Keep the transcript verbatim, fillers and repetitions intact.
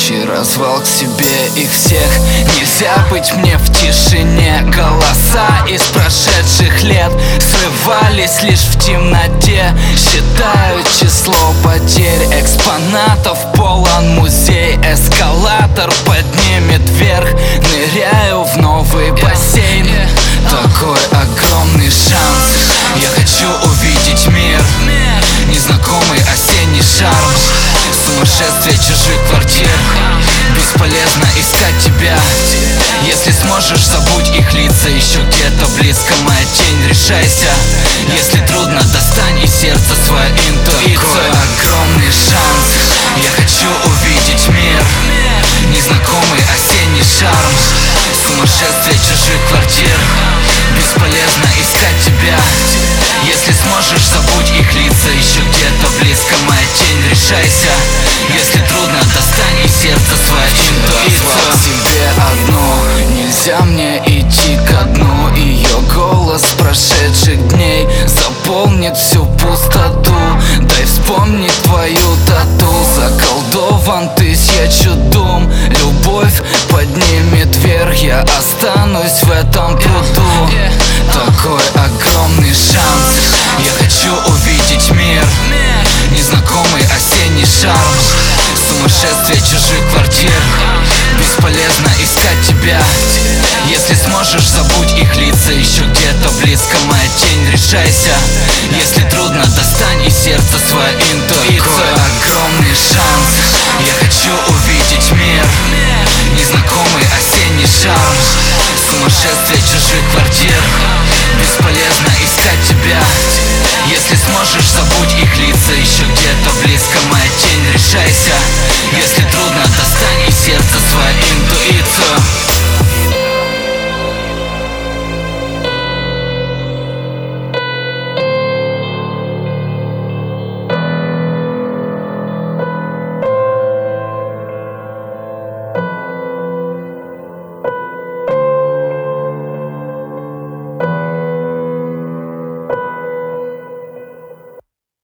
Вчера звал к себе их всех. Нельзя быть мне в тишине. Голоса из прошедших лет срывались лишь в темноте. Считаю число потерь экспонатов. Полон музей, эскалатор поднимет вверх. Ныряю в новый бассейн. Такой огромный шанс. Я хочу увидеть мир. Незнакомый осенний шарм. Сумасшествие чужих квартир. Бесполезно искать тебя. Если сможешь, забудь их лица. Еще где-то близко моя тень. Решайся. Если трудно, достань из сердца свою интуицию. Такой огромный шанс. Я хочу увидеть мир. Незнакомый осенний шарм. Сумасшествие чужих квартир. Бесполезно искать тебя. Если сможешь, забудь их лица. Еще где-то близко моя тень. Решайся. Если трудно, достань из сердца свою интуицию. Тебе одну. Нельзя мне идти ко дну. Ее голос прошедших дней заполнит всю пустоту. Дай вспомнить твою тату. Заколдован тысячу дум. Любовь поднимет вверх. Я останусь в этом пруду. Такой огромный шанс. Я хочу увидеть мир. Незнакомый осенний шарм. Сумасшествие чужих квартир. Бесполезно искать тебя. Если сможешь, забудь их лица. Еще где-то близко моя тень. Решайся. Если трудно, достань из сердца свою интуицию. Такой огромный шанс. Я хочу увидеть мир. Незнакомый осенний шарм. Сумасшествие чужих квартир. Бесполезно искать тебя. Если сможешь, забудь их лица. Еще где-то близко моя тень. Решайся. Если трудно, достань